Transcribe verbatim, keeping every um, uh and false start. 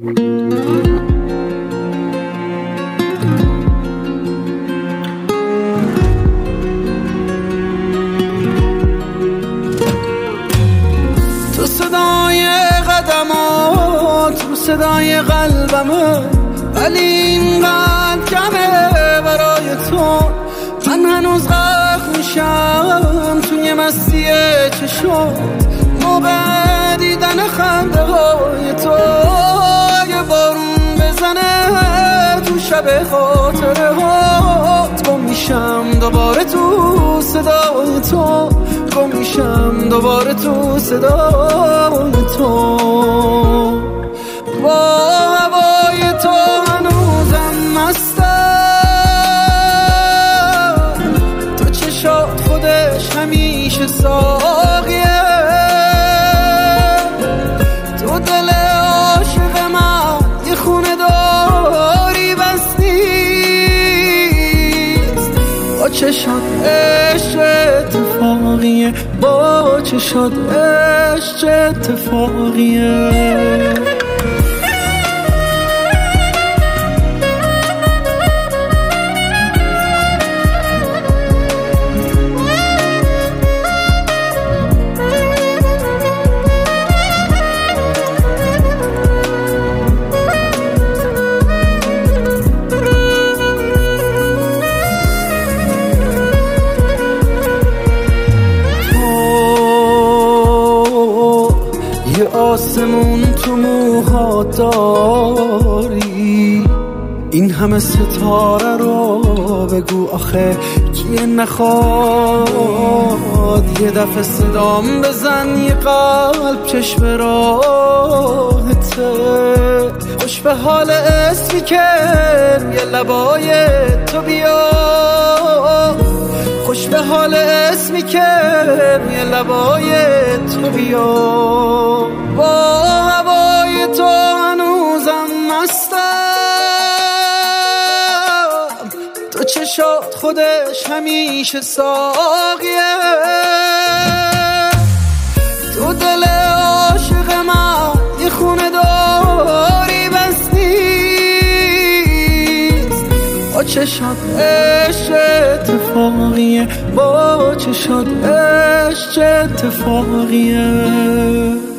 تو صدای قدمات، تو صدای قلبمه، ولی اینقدر کمه برای تو. من هنوز غرق میشم توی مستی چشات، موقع دیدن خنده های تو. اگه بارون بزنه تو شب خاطره هات، گم میشم دوباره تو صدای تو، گم میشم دوباره تو صدای تو. با هوای تو هنوزم مستم، تو چشات خودش همیشه ساقیه، تو دل عاشق من یه خونه داری بس نیست. با چشات عشق اتفاقیه، با چشات عشق اتفاقیه. یه آسمون تو موها داری، این همه ستاره رو بگو آخه کیه نخواد. یه دفعه صدام بزن، یه قلب چشم راحته، خوش به حال اسمی که یه لبای تو بیا، خوش به حال اسمی که یه لبای تو بیا. با هوای تو هنوزم مستم، تو چشات خودش همیشه ساقیه، تو دل عاشق من یه خونه داری بس نیست. با چشات عشق اتفاقیه، با چشات عشق اتفاقیه.